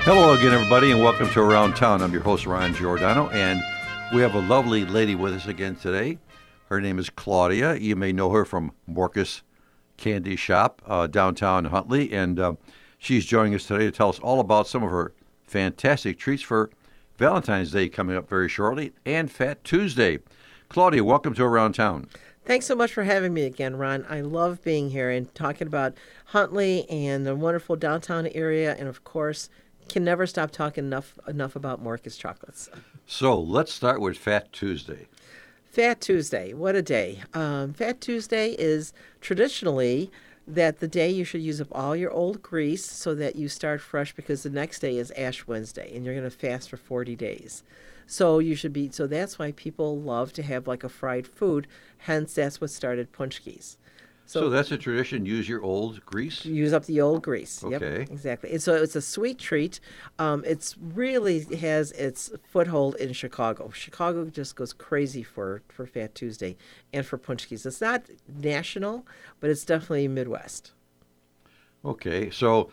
Hello again, everybody, and welcome to Around Town. I'm your host, Ron Giordano, and we have a lovely lady with us again today. Her name is Claudia. You may know her from Morcus Candy Shop downtown Huntley, and she's joining us today to tell us all about some of her fantastic treats for Valentine's Day coming up very shortly, and Fat Tuesday. Claudia, welcome to Around Town. Thanks so much for having me again, Ron. I love being here and talking about Huntley and the wonderful downtown area, and of course, can never stop talking enough about Morcus chocolates. So let's start with Fat Tuesday. Fat Tuesday, what a day. Fat Tuesday is traditionally that the day you should use up all your old grease so that you start fresh, because the next day is Ash Wednesday and you're going to fast for 40 days. So that's why people love to have like a fried food. Hence, that's what started punchkis. So that's a tradition. Use your old grease? Use up the old grease. Okay. Yep, exactly. And so it's a sweet treat. It's really has its foothold in Chicago. Chicago just goes crazy for Fat Tuesday and for punchkis. It's not national, but it's definitely Midwest. Okay. So,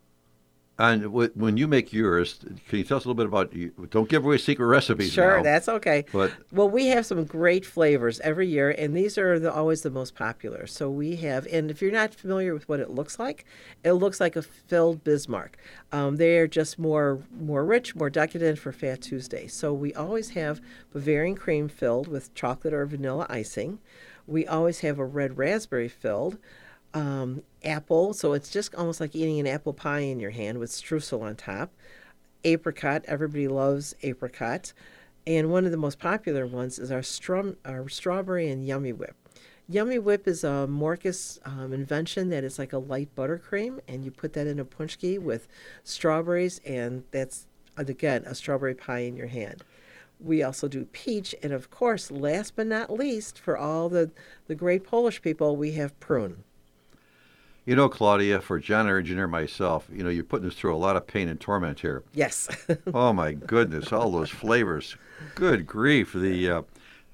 and when you make yours, can you tell us a little bit about, don't give away secret recipes Sure, now, that's okay. But we have some great flavors every year, and these are always the most popular. So we have, and if you're not familiar with what it looks like a filled Bismarck. They are just more rich, more decadent for Fat Tuesday. So we always have Bavarian cream filled with chocolate or vanilla icing. We always have a red raspberry filled. Apple, so it's just almost like eating an apple pie in your hand with streusel on top. Apricot, everybody loves apricot. And one of the most popular ones is our strawberry and Yummy Whip. Yummy Whip is a Morcus invention that is like a light buttercream, and you put that in a punchki with strawberries, and that's, again, a strawberry pie in your hand. We also do peach, and of course, last but not least, for all the great Polish people, we have prune. you know, Claudia, for John Engineer myself, you're putting us through a lot of pain and torment here. Yes. Oh my goodness, all those flavors. Good grief. You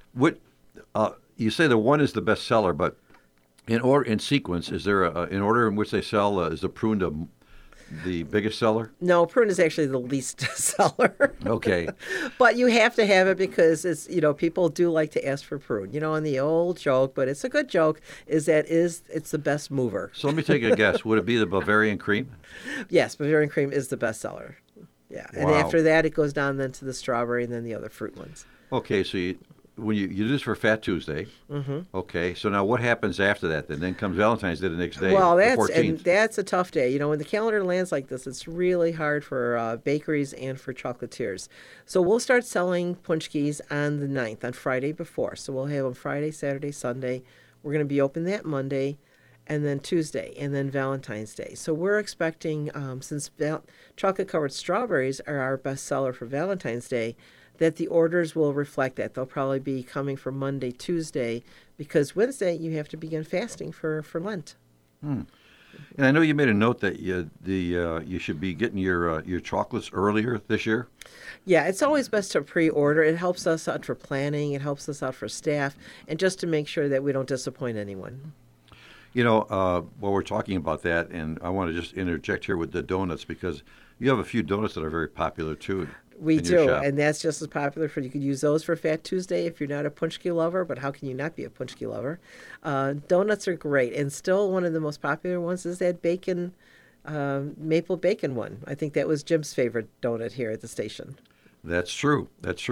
say the one is the best seller, but in sequence, is there in order in which they sell, is the prune the biggest seller? No, prune is actually the least seller. Okay. But you have to have it because it's, people do like to ask for prune. And the old joke, but it's a good joke, is that it's the best mover. So let me take a guess. Would it be the Bavarian cream? Yes, Bavarian cream is the best seller. Yeah. Wow. And after that, it goes down then to the strawberry and then the other fruit ones. Okay, so when you do this for Fat Tuesday, okay, so now what happens after that then? Then comes Valentine's Day the next day, Well, the that's 14th. that's a tough day. When the calendar lands like this, it's really hard for bakeries and for chocolatiers. So we'll start selling punchkis on the 9th, on Friday before. So we'll have them Friday, Saturday, Sunday. We're going to be open that Monday, and then Tuesday, and then Valentine's Day. So we're expecting, since chocolate-covered strawberries are our best seller for Valentine's Day, that the orders will reflect that. They'll probably be coming for Monday, Tuesday, because Wednesday you have to begin fasting for Lent. And I know you made a note that you should be getting your chocolates earlier this year. Yeah, it's always best to pre-order. It helps us out for planning. It helps us out for staff, and just to make sure that we don't disappoint anyone. While we're talking about that, and I want to just interject here with the donuts, because you have a few donuts that are very popular too. We in your do, shop. and that's just as popular you could use those for Fat Tuesday if you're not a punchki lover, but how can you not be a punchki lover? Donuts are great, and still one of the most popular ones is that bacon, maple bacon one. I think that was Jim's favorite donut here at the station. That's true.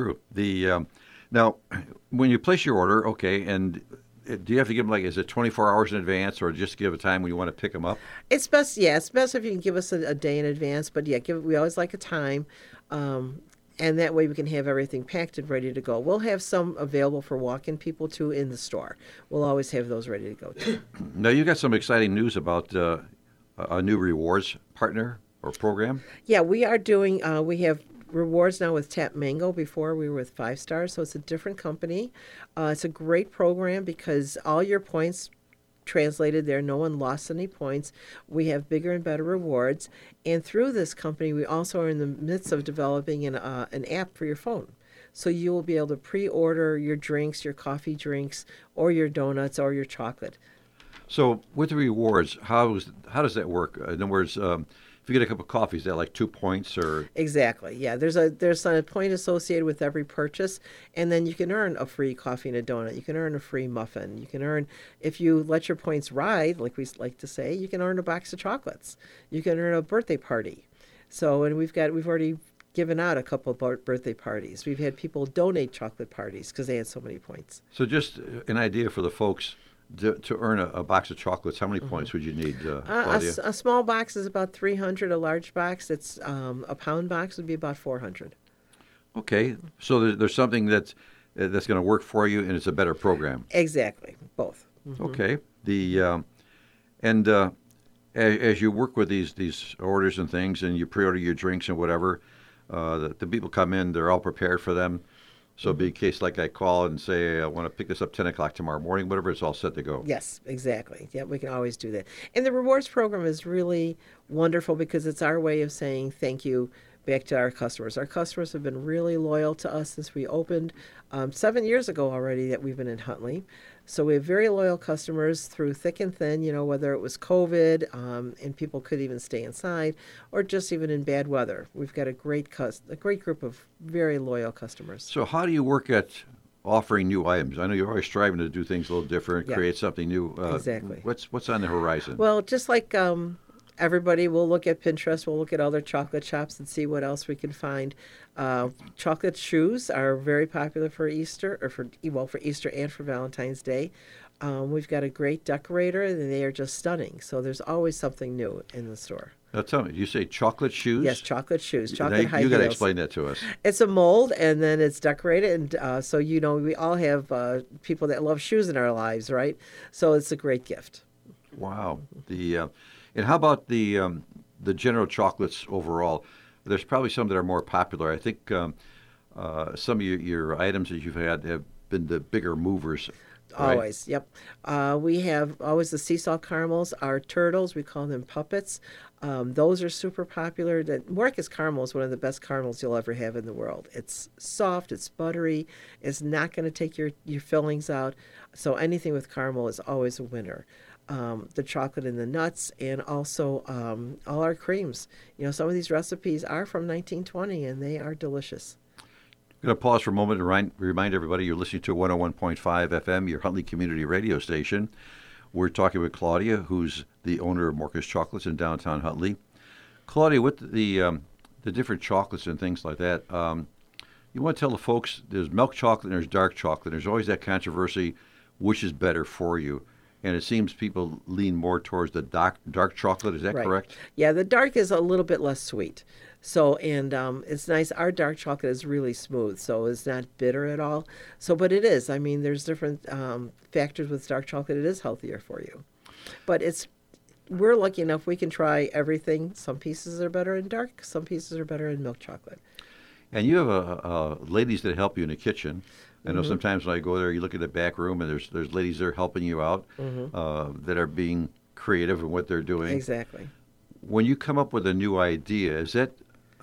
Now, when you place your order, okay, and do you have to give them, is it 24 hours in advance, or just give a time when you want to pick them up? It's best if you can give us a day in advance, but yeah, we always like a time, and that way we can have everything packed and ready to go. We'll have some available for walk-in people, too, in the store. We'll always have those ready to go, too. Now, you got some exciting news about a new rewards partner or program? Yeah, we are doing, we have rewards now with Tap Mango. Before we were with 5 Stars, so it's a different company. It's a great program because all your points translated there. No one lost any points. We have bigger and better rewards. And through this company, we also are in the midst of developing an app for your phone. So you will be able to pre-order your drinks, your coffee drinks, or your donuts, or your chocolate. So with the rewards, how does that work? In other words, if you get a cup of coffee, is that like 2 points or? Exactly. Yeah. There's a point associated with every purchase, and then you can earn a free coffee and a donut. You can earn a free muffin. You can earn, if you let your points ride, like we like to say, you can earn a box of chocolates. You can earn a birthday party. So, and we've already given out a couple of birthday parties. We've had people donate chocolate parties because they had so many points. So just an idea for the folks. To earn a box of chocolates, how many points would you need, Claudia? A small box is about 300. A large box, it's a pound box would be about 400. Okay, so there's something that's going to work for you, and it's a better program. Exactly, both. Okay, and as you work with these orders and things, and you pre-order your drinks and whatever, the people come in, they're all prepared for them. So it'd be a case like I call and say, I want to pick this up 10 o'clock tomorrow morning, whatever, it's all set to go. Yes, exactly. Yeah, we can always do that. And the rewards program is really wonderful because it's our way of saying thank you back to our customers. Our customers have been really loyal to us since we opened 7 years ago already that we've been in Huntley. So we have very loyal customers through thick and thin, whether it was COVID and people could even stay inside or just even in bad weather. We've got a great group of very loyal customers. So how do you work at offering new items? I know you're always striving to do things a little different, create something new. Exactly. What's on the horizon? Well, just like everybody will look at Pinterest, we'll look at other chocolate shops and see what else we can find. Chocolate shoes are very popular for Easter, or for Easter and for Valentine's Day. We've got a great decorator, and they are just stunning. So there's always something new in the store. Now tell me, you say chocolate shoes? Yes, chocolate shoes, chocolate high heels. You got to explain that to us. It's a mold, and then it's decorated, and so we all have people that love shoes in our lives, right? So it's a great gift. Wow. And how about the general chocolates overall? There's probably some that are more popular. I think some of your items that you've had have been the bigger movers. Right? Always, yep. We have always the sea salt caramels, our turtles, we call them puppets. Those are super popular. Marcus caramel is one of the best caramels you'll ever have in the world. It's soft, it's buttery, it's not going to take your fillings out. So anything with caramel is always a winner. The chocolate and the nuts, and also all our creams. Some of these recipes are from 1920, and they are delicious. I'm going to pause for a moment and remind everybody you're listening to 101.5 FM, your Huntley Community Radio station. We're talking with Claudia, who's the owner of Morcus Chocolates in downtown Huntley. Claudia, with the different chocolates and things like that, you want to tell the folks there's milk chocolate and there's dark chocolate. There's always that controversy, which is better for you. And it seems people lean more towards the dark chocolate. Is that correct? Yeah, the dark is a little bit less sweet. So, and it's nice. Our dark chocolate is really smooth, so it's not bitter at all. So, but it is. I mean, there's different factors with dark chocolate. It is healthier for you. But we're lucky enough we can try everything. Some pieces are better in dark. Some pieces are better in milk chocolate. And you have ladies that help you in the kitchen. I know sometimes when I go there, you look at the back room, and there's ladies there helping you out that are being creative in what they're doing. Exactly. When you come up with a new idea, is that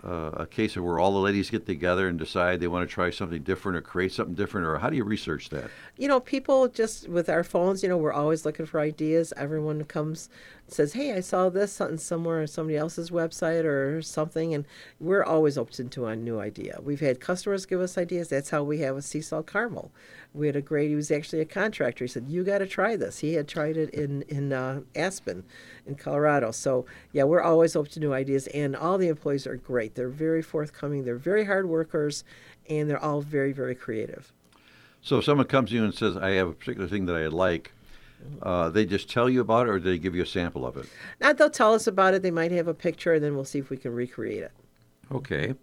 a case of where all the ladies get together and decide they want to try something different or create something different, or how do you research that? People just with our phones, we're always looking for ideas. Everyone comes and says, hey, I saw this somewhere on somebody else's website or something, and we're always open to a new idea. We've had customers give us ideas. That's how we have a sea salt caramel. We had he was actually a contractor. He said, you got to try this. He had tried it in Aspen in Colorado. So, yeah, we're always open to new ideas, and all the employees are great. They're very forthcoming. They're very hard workers, and they're all very, very creative. So if someone comes to you and says, I have a particular thing that I like, they just tell you about it, or do they give you a sample of it? Now, they'll tell us about it. They might have a picture, and then we'll see if we can recreate it. Okay.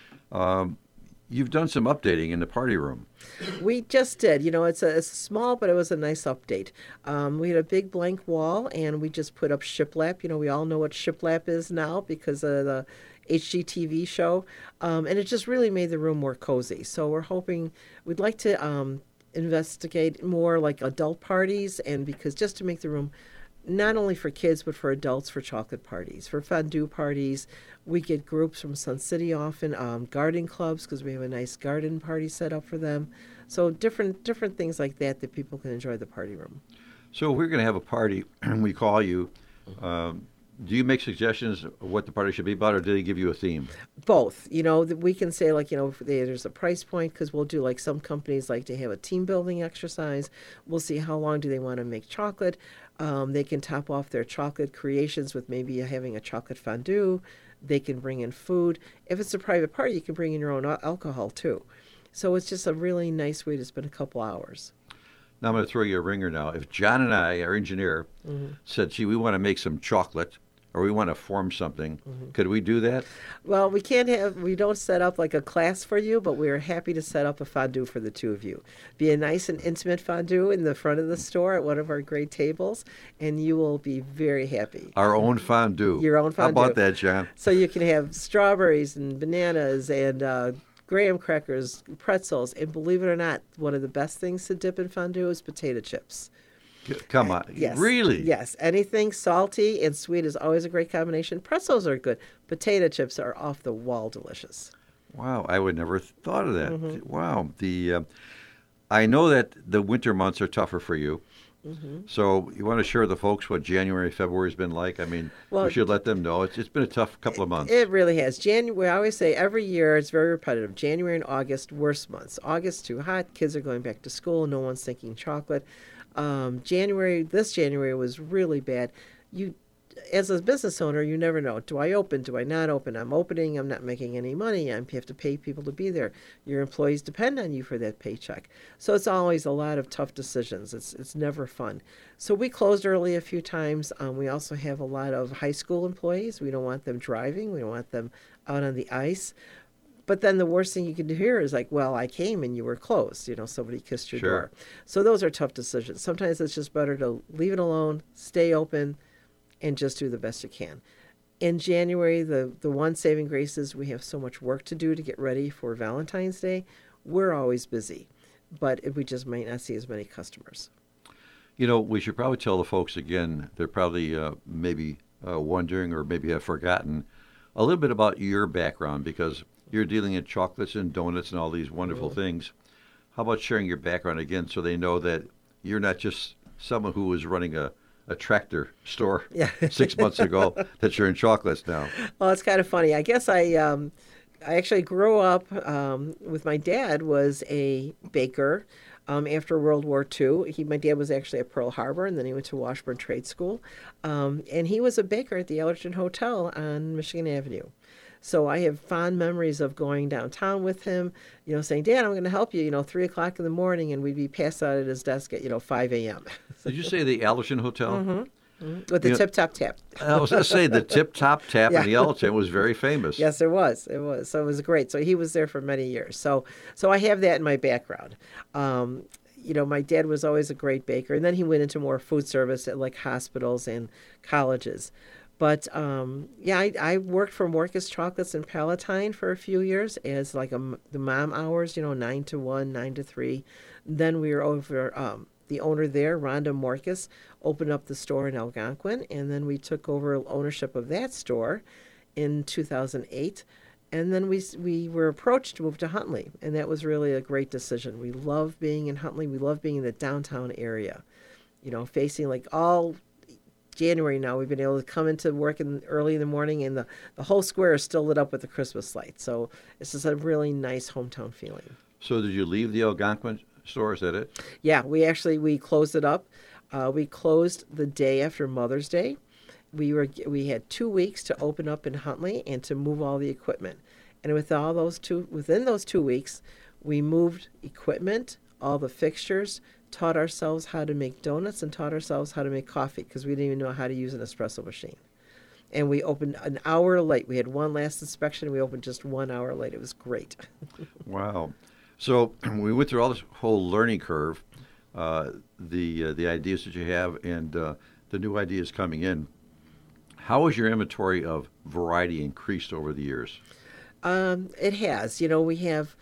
You've done some updating in the party room. We just did. It's small, but it was a nice update. We had a big blank wall, and we just put up shiplap. We all know what shiplap is now because of the HGTV show, and it just really made the room more cozy. So we'd like to investigate more like adult parties, and because just to make the room not only for kids but for adults, for chocolate parties, for fondue parties. We get groups from Sun City often, garden clubs, because we have a nice garden party set up for them. So different things like that people can enjoy the party room. So if we're going to have a party and we call you, do you make suggestions of what the party should be about, or do they give you a theme? Both. We can say, like, there's a price point, because we'll do, like, some companies like to have a team building exercise. We'll see how long do they want to make chocolate. They can top off their chocolate creations with maybe having a chocolate fondue. They can bring in food. If it's a private party, you can bring in your own alcohol too. So it's just a really nice way to spend a couple hours. Now I'm going to throw you a ringer now. If John and I, our engineer, said, gee, we want to make some chocolate, or we want to form something, could we do that? Well, we don't set up like a class for you, but we're happy to set up a fondue for the two of you. Be a nice and intimate fondue in the front of the store at one of our great tables, and you will be very happy. Our own fondue. Your own fondue. How about that, John? So you can have strawberries and bananas and graham crackers, pretzels, and believe it or not, one of the best things to dip in fondue is potato chips. Come on. Yes. Really? Yes. Anything salty and sweet is always a great combination. Pretzels are good. Potato chips are off the wall delicious. Wow, I would never thought of that. Wow. I know that the winter months are tougher for you. So you want to share with the folks what January, February has been like? I mean, we should let them know. It's been a tough couple of months. It really has. January, I always say every year it's very repetitive. January and August, worst months. August, too hot. Kids are going back to school. No one's thinking chocolate. This January was really bad. As a business owner, you never know. Do I open? Do I not open? I'm opening. I'm not making any money. I have to pay people to be there. Your employees depend on you for that paycheck. So it's always a lot of tough decisions. It's never fun. So we closed early a few times. We also have a lot of high school employees. We don't want them driving. We don't want them out on the ice. But then the worst thing you can hear is like, well, I came and you were closed. Somebody kissed your door. So those are tough decisions. Sometimes it's just better to leave it alone, stay open, and just do the best you can. In January, the one saving grace is we have so much work to do to get ready for Valentine's Day. We're always busy, but we just might not see as many customers. We should probably tell the folks again, they're probably maybe wondering or maybe have forgotten a little bit about your background, because you're dealing in chocolates and donuts and all these wonderful things. How about sharing your background again so they know that you're not just someone who was running a tractor store 6 months ago, that you're in chocolates now? Well, it's kind of funny. I guess I actually grew up with my dad was a baker after World War II. My dad was actually at Pearl Harbor, and then he went to Washburn Trade School. And he was a baker at the Ellerton Hotel on Michigan Avenue. So I have fond memories of going downtown with him, saying, Dad, I'm going to help you, 3 o'clock in the morning, and we'd be passed out at his desk at, 5 a.m. Did you say the Allerton Hotel? With the tip-top tap. I was going to say the tip-top tap in the Allerton was very famous. Yes, it was. It was. So it was great. So he was there for many years. So I have that in my background. My dad was always a great baker, and then he went into more food service at like hospitals and colleges. But, I worked for Morcus Chocolates in Palatine for a few years as like the mom hours, 9 to 1, 9 to 3. Then we were over, the owner there, Rhonda Morcus, opened up the store in Algonquin, and then we took over ownership of that store in 2008. And then we were approached to move to Huntley, and that was really a great decision. We love being in Huntley. We love being in the downtown area, facing like all January now. We've been able to come into work early in the morning, and the whole square is still lit up with the Christmas lights. So it's just a really nice hometown feeling. So did you leave the Algonquin store? Is that it? Yeah, we closed it up. We closed the day after Mother's Day. We had 2 weeks to open up in Huntley and to move all the equipment. And within those 2 weeks, we moved equipment, all the fixtures, taught ourselves how to make donuts, and taught ourselves how to make coffee, because we didn't even know how to use an espresso machine. And we opened an hour late. We had one last inspection. We opened just 1 hour late. It was great. Wow. So we went through all this whole learning curve, the ideas that you have, and the new ideas coming in. How has your inventory of variety increased over the years? It has. We have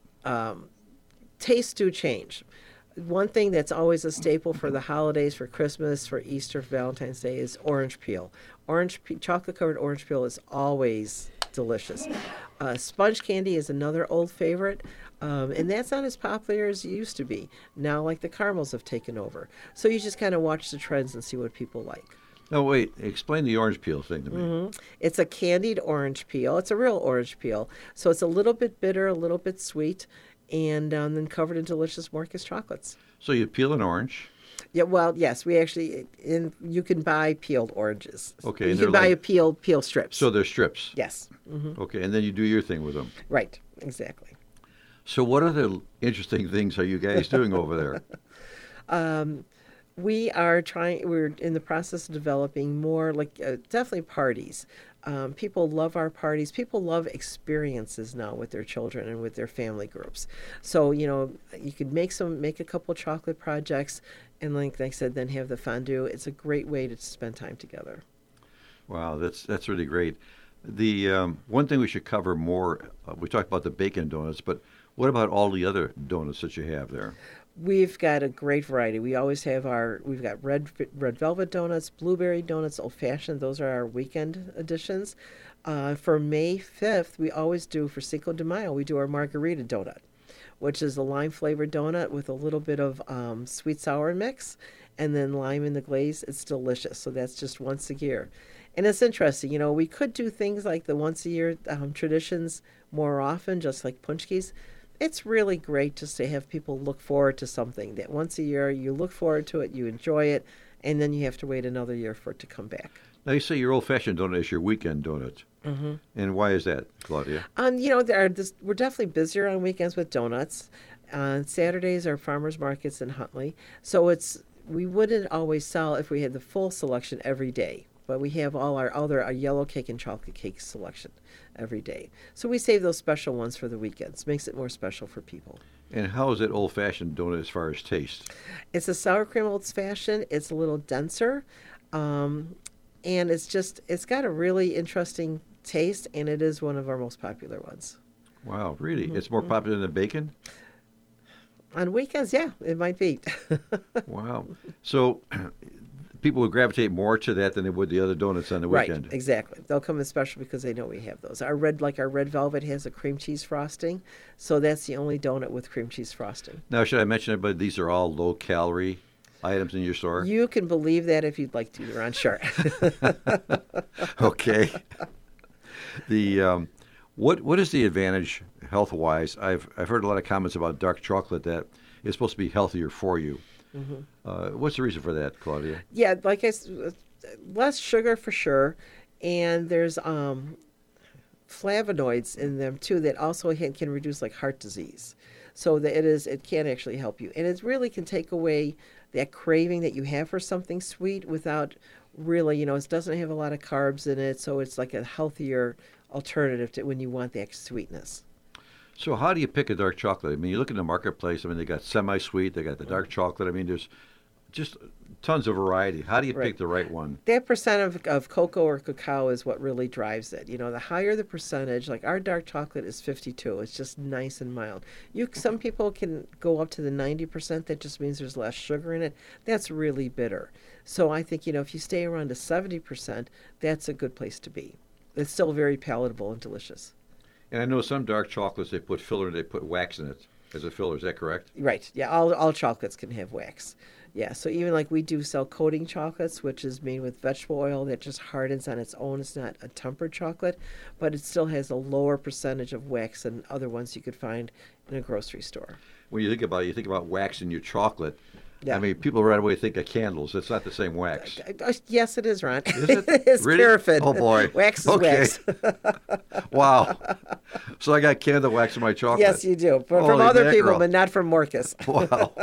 tastes do change. One thing that's always a staple for the holidays, for Christmas, for Easter, for Valentine's Day, is orange peel. Chocolate-covered orange peel is always delicious. Sponge candy is another old favorite, and that's not as popular as it used to be. Now, like the caramels have taken over. So you just kind of watch the trends and see what people like. No, wait. Explain the orange peel thing to me. It's a candied orange peel. It's a real orange peel. So it's a little bit bitter, a little bit sweet, and then covered in delicious Morcus chocolates. So you peel an orange. Yeah, well, yes, we actually, you can buy peeled oranges. Okay, You and can they're buy like- a peel strips. So they're strips. Yes. Okay, and then you do your thing with them. Right, exactly. So what other interesting things are you guys doing over there? We're in the process of developing more, like definitely parties. People love our parties. People love experiences now with their children and with their family groups. So, you could make a couple chocolate projects, and like I said, then have the fondue. It's a great way to spend time together. Wow, that's really great. The one thing we should cover more, we talked about the bacon donuts, but what about all the other donuts that you have there? We've got a great variety. We've got red velvet donuts, blueberry donuts, old fashioned. Those are our weekend editions. For May 5th, we always do, for Cinco de Mayo, we do our margarita donut, which is a lime flavored donut with a little bit of sweet sour mix and then lime in the glaze. It's delicious. So that's just once a year. And it's interesting, we could do things like the once a year traditions more often, just like punchkis. It's really great just to have people look forward to something that once a year you look forward to it, you enjoy it, and then you have to wait another year for it to come back. Now you say your old-fashioned donut is your weekend donut. And why is that, Claudia? We're definitely busier on weekends with donuts. Saturdays are farmers markets in Huntley, so we wouldn't always sell if we had the full selection every day. But we have all our yellow cake and chocolate cake selection every day. So we save those special ones for the weekends. Makes it more special for people. And how is it old-fashioned donut as far as taste? It's a sour cream old fashioned. It's a little denser. And it's got a really interesting taste, and it is one of our most popular ones. Wow, really? It's more popular than bacon? On weekends, yeah, it might be. Wow. So people would gravitate more to that than they would the other donuts on the weekend. Right, exactly. They'll come in special because they know we have those. Our red velvet has a cream cheese frosting, so that's the only donut with cream cheese frosting. Now, should I mention everybody, these are all low-calorie items in your store? You can believe that if you'd like to, Ron. Sure. Okay. What is the advantage health-wise? I've heard a lot of comments about dark chocolate that it's supposed to be healthier for you. What's the reason for that, Claudia? Yeah, like I said, less sugar for sure, and there's flavonoids in them too that also can reduce like heart disease. So that it can actually help you, and it really can take away that craving that you have for something sweet without really, it doesn't have a lot of carbs in it, so it's like a healthier alternative to when you want that sweetness. So how do you pick a dark chocolate? I mean, you look in the marketplace. I mean, they got semi-sweet, they got the dark chocolate. I mean, there's just tons of variety. How do you pick the right one? That percent of cocoa or cacao is what really drives it. The higher the percentage, like our dark chocolate is 52. It's just nice and mild. Some people can go up to the 90%. That just means there's less sugar in it. That's really bitter. So I think, if you stay around to 70%, that's a good place to be. It's still very palatable and delicious. And I know some dark chocolates, they put filler, they put wax in it as a filler. Is that correct? Right. Yeah, all chocolates can have wax. Yeah, so even like we do sell coating chocolates, which is made with vegetable oil that just hardens on its own. It's not a tempered chocolate, but it still has a lower percentage of wax than other ones you could find in a grocery store. When you think about wax in your chocolate, Yeah. I mean, people right away think of candles. It's not the same wax. Yes, it is, Ron. Is it? It's Really? paraffin. Oh, boy. Wax is Okay. wax. Wow. So I got candle wax in my chocolate. Yes, you do. But from Holy other people, mackerel. but not from Morcus. Wow.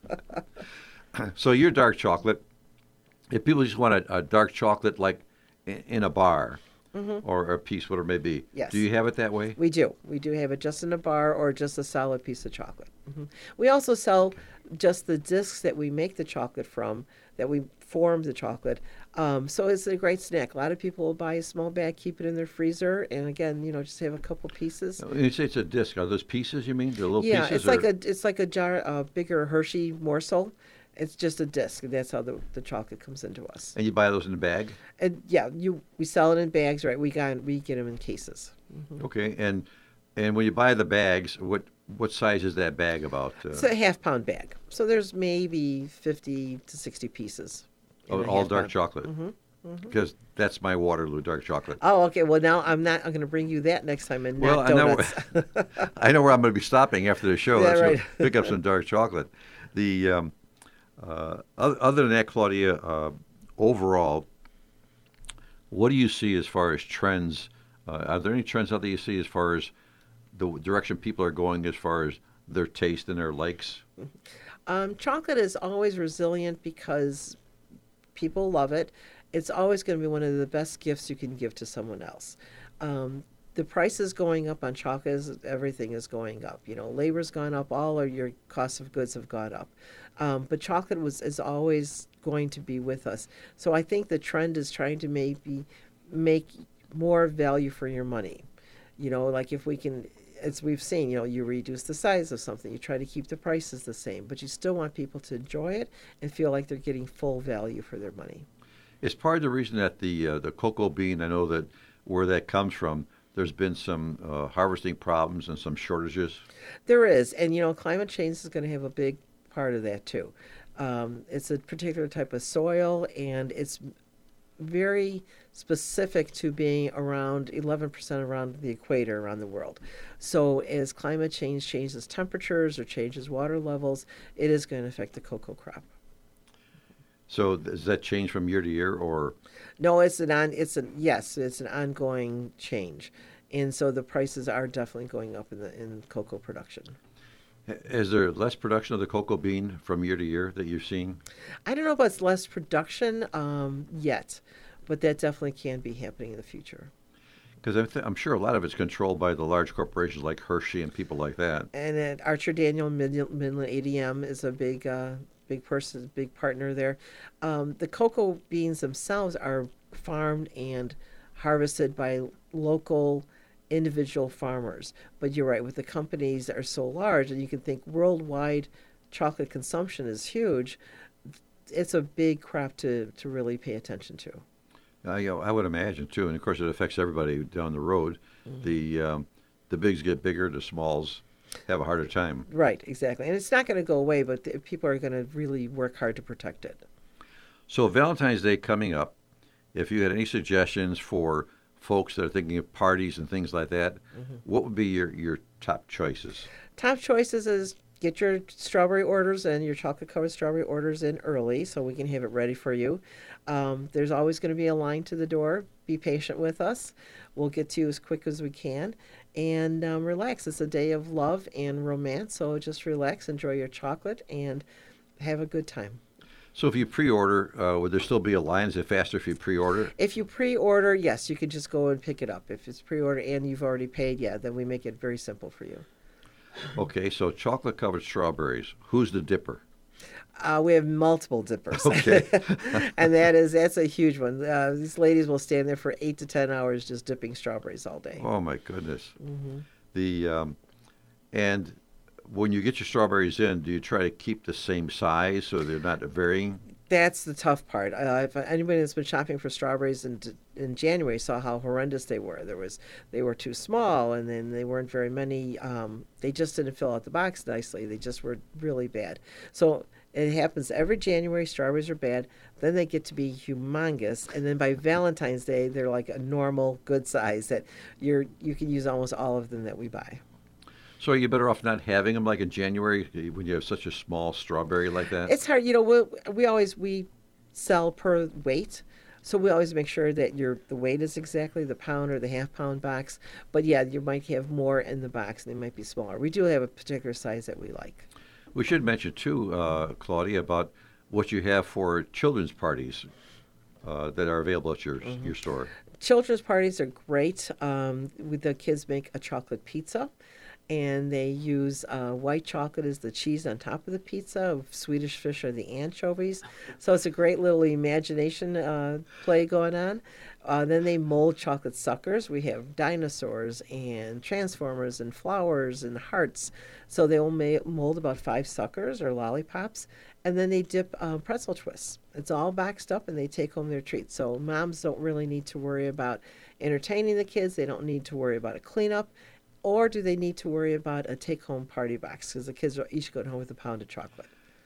So your dark chocolate, if people just want a dark chocolate like in a bar or a piece, whatever it may be, Yes. do you have it that way? We do. We do have it just in a bar or just a solid piece of chocolate. We also sell just the discs that we make the chocolate from, that we form the chocolate. So it's a great snack. A lot of people will buy a small bag, keep it in their freezer, and again, just have a couple pieces. When you say it's a disc, are those pieces you mean? They're little Yeah, pieces? it's like a jar, a bigger Hershey morsel. It's just a disc, and that's how the chocolate comes into us. And you buy those in a bag? And yeah, we sell it in bags, right? We get them in cases. Okay. And when you buy the bags, what size is that bag about? It's a half-pound bag, so there's maybe 50 to 60 pieces. in Of a all half dark pound. chocolate? because that's my Waterloo dark chocolate. Oh, okay. Well, now I'm going to bring you that next time and Well, not donuts. I know where I'm going to be stopping after the show. Yeah, Let's right. go pick up some dark chocolate. The other than that, Claudia, overall, what do you see as far as trends? Are there any trends out there you see as far as the direction people are going as far as their taste and their likes? Chocolate is always resilient because people love it. It's always going to be one of the best gifts you can give to someone else. The price is going up on chocolate. Everything is going up. Labor's gone up. All of your costs of goods have gone up. But chocolate is always going to be with us. So I think the trend is trying to maybe make more value for your money. Like if we can, as we've seen, you reduce the size of something, you try to keep the prices the same, but you still want people to enjoy it and feel like they're getting full value for their money. It's part of the reason that the cocoa bean, I know that where that comes from, there's been some harvesting problems and some shortages. There is, and climate change is going to have a big part of that too. It's a particular type of soil, and it's very specific to being around 11% around the equator around the world. So as climate change changes temperatures or changes water levels, it is going to affect the cocoa crop. So does that change from year to year, or? No, it's an ongoing change, and so the prices are definitely going up in cocoa production. Is there less production of the cocoa bean from year to year that you're seeing? I don't know if it's less production yet, but that definitely can be happening in the future. Because I'm sure a lot of it's controlled by the large corporations like Hershey and people like that. And at Archer Daniel Midland ADM is a big partner there. The cocoa beans themselves are farmed and harvested by local individual farmers. But you're right, with the companies that are so large, and you can think worldwide chocolate consumption is huge, it's a big crop to really pay attention to. I would imagine too, and of course it affects everybody down the road. Mm-hmm. The bigs get bigger, the smalls have a harder time. Right, exactly, and it's not going to go away, but people are going to really work hard to protect it. So Valentine's Day coming up, if you had any suggestions for folks that are thinking of parties and things like that, what would be your top choices? Top choices is get your strawberry orders and your chocolate-covered strawberry orders in early so we can have it ready for you. There's always going to be a line to the door. Be patient with us. We'll get to you as quick as we can. And relax. It's a day of love and romance, so just relax, enjoy your chocolate, and have a good time. So if you pre-order, would there still be a line? Is it faster if you pre-order? If you pre-order, yes, you could just go and pick it up. If it's pre-order and you've already paid, then we make it very simple for you. Okay, so chocolate-covered strawberries. Who's the dipper? We have multiple dippers. Okay. And that's a huge one. These ladies will stand there for 8 to 10 hours just dipping strawberries all day. Oh, my goodness. Mm-hmm. And when you get your strawberries in, do you try to keep the same size so they're not varying? That's the tough part. If anybody that's been shopping for strawberries in January saw how horrendous they were. They were too small, and then they weren't very many. They just didn't fill out the box nicely. They just were really bad. So it happens every January. Strawberries are bad. Then they get to be humongous, and then by Valentine's Day, they're like a normal, good size that you can use almost all of them that we buy. So are you better off not having them like in January when you have such a small strawberry like that? It's hard. We sell per weight. So we always make sure that the weight is exactly the pound or the half-pound box. But, you might have more in the box, and they might be smaller. We do have a particular size that we like. We should mention, too, Claudia, about what you have for children's parties that are available at your store. Children's parties are great. The kids make a chocolate pizza. And they use white chocolate as the cheese on top of the pizza. Swedish fish are the anchovies. So it's a great little imagination play going on. Then they mold chocolate suckers. We have dinosaurs and transformers and flowers and hearts. So they will mold about 5 suckers or lollipops. And then they dip pretzel twists. It's all boxed up, and they take home their treats. So moms don't really need to worry about entertaining the kids. They don't need to worry about a cleanup. Or do they need to worry about a take-home party box? Because the kids are each going home with a pound of chocolate.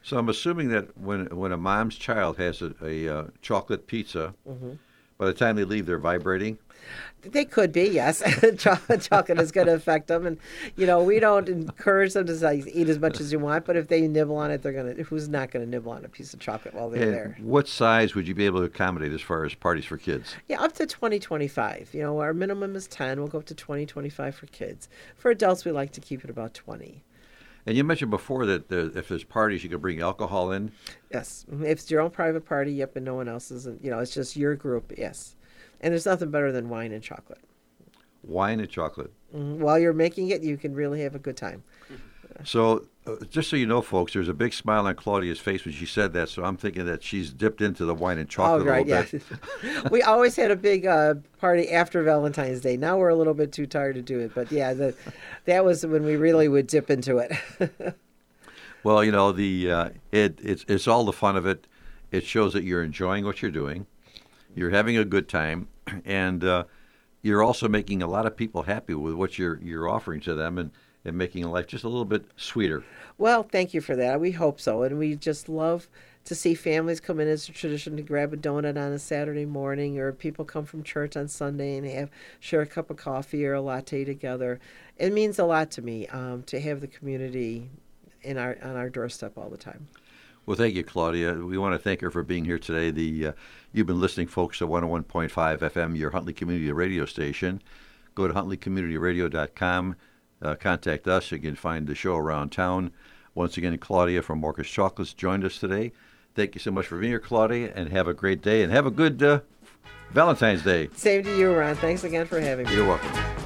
So I'm assuming that when a mom's child has a chocolate pizza, by the time they leave, they're vibrating. They could be, yes. Chocolate is going to affect them, and we don't encourage them to eat as much as you want. But if they nibble on it, they're going to. Who's not going to nibble on a piece of chocolate while they're there? What size would you be able to accommodate as far as parties for kids? Yeah, up to 20, 25. Our minimum is 10. We'll go up to 20, 25 for kids. For adults, we like to keep it about 20. And you mentioned before that if there's parties, you can bring alcohol in. Yes, if it's your own private party, yep, and no one else's. It's just your group. Yes. And there's nothing better than wine and chocolate. Wine and chocolate. While you're making it, you can really have a good time. So, just so you know, folks, there's a big smile on Claudia's face when she said that, so I'm thinking that she's dipped into the wine and chocolate a little bit. We always had a big party after Valentine's Day. Now we're a little bit too tired to do it, but yeah, that was when we really would dip into it. Well, it's all the fun of it. It shows that you're enjoying what you're doing. You're having a good time, and you're also making a lot of people happy with what you're offering to them and making life just a little bit sweeter. Well, thank you for that. We hope so. And we just love to see families come in as a tradition to grab a donut on a Saturday morning, or people come from church on Sunday and share a cup of coffee or a latte together. It means a lot to me to have the community on our doorstep all the time. Well, thank you, Claudia. We want to thank her for being here today. You've been listening, folks, to 101.5 FM, your Huntley Community Radio station. Go to huntleycommunityradio.com. Contact us. You can find the show around town. Once again, Claudia from Morcus Chocolates joined us today. Thank you so much for being here, Claudia, and have a great day, and have a good Valentine's Day. Same to you, Ron. Thanks again for having me. You're welcome.